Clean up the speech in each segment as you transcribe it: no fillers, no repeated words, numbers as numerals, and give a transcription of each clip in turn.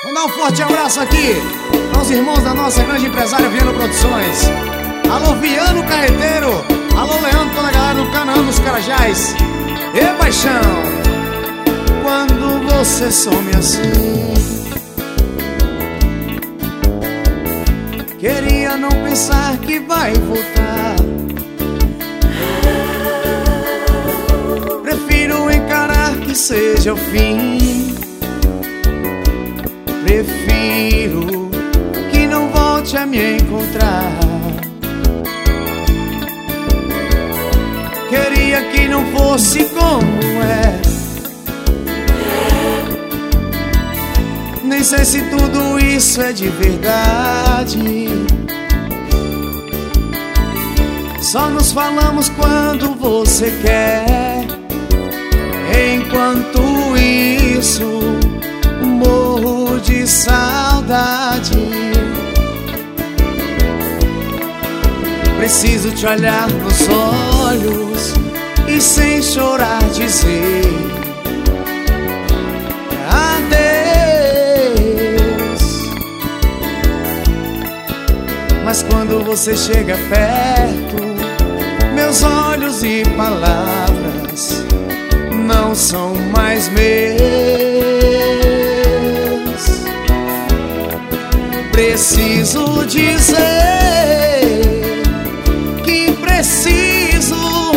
Mandar um forte abraço aqui aos irmãos da nossa grande empresária Viano Produções. Alô Viano Carreteiro, alô Leandro, toda a galera do Canaã dos Carajás. E paixão, quando você some assim, queria não pensar que vai voltar. Prefiro encarar que seja o fim. Prefiro que não volte a me encontrar. Queria que não fosse como é. Nem sei se tudo isso é de verdade. Só nos falamos quando você quer. Enquanto isso, morro de saudade. Preciso te olhar nos olhos e sem chorar dizer adeus. Mas quando você chega perto, meus olhos e palavras não são mais meus. Preciso dizer que preciso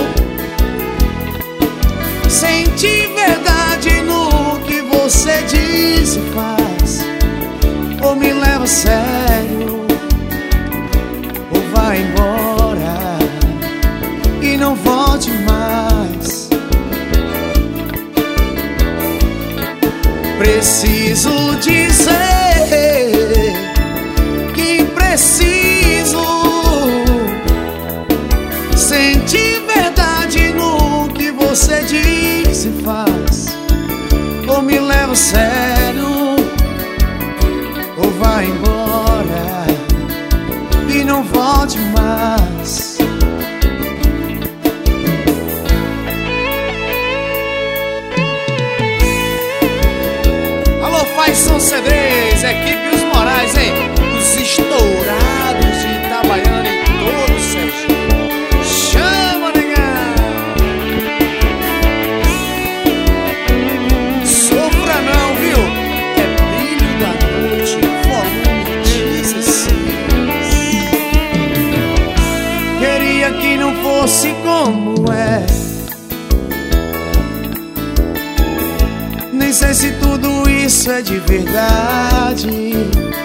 sentir verdade no que você diz e faz. Ou me leva a sério, ou vai embora e não volte mais. Preciso dizer que preciso sentir verdade no que você diz e faz. Ou me leva a sério, ou vai embora e não volte mais. São CDs, equipe Os Morais, hein? Os estourados de Itabaiana em todo o Sergipe. Chama, negão! Sofra não, viu? É Brilho da Noite, volume 16. Queria que não fosse como é. Nem sei se tudo isso é de verdade.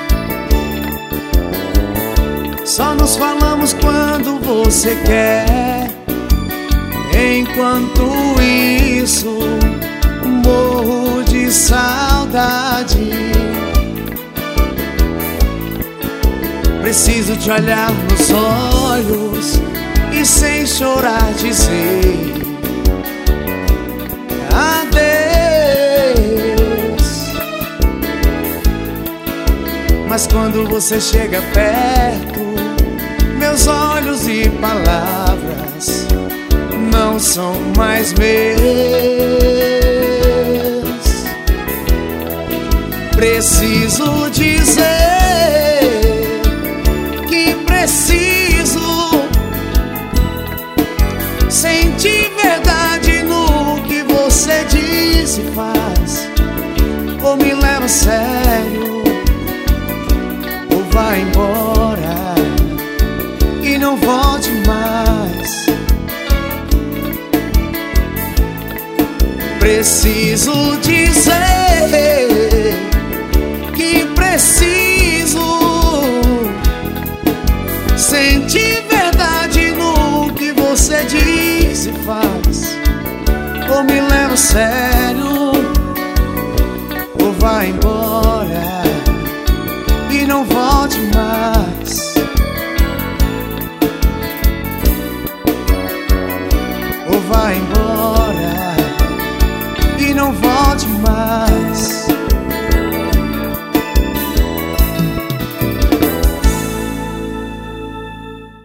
Só nos falamos quando você quer. Enquanto isso, morro de saudade. Preciso te olhar nos olhos e sem chorar dizer adeus. Mas quando você chega perto, meus olhos e palavras não são mais meus. Preciso dizer que preciso sentir verdade no que você diz e faz. Ou me leva a sério, vai embora e não volte mais. Preciso dizer que preciso sentir verdade no que você diz e faz. Ou me leva a sério, ou vai embora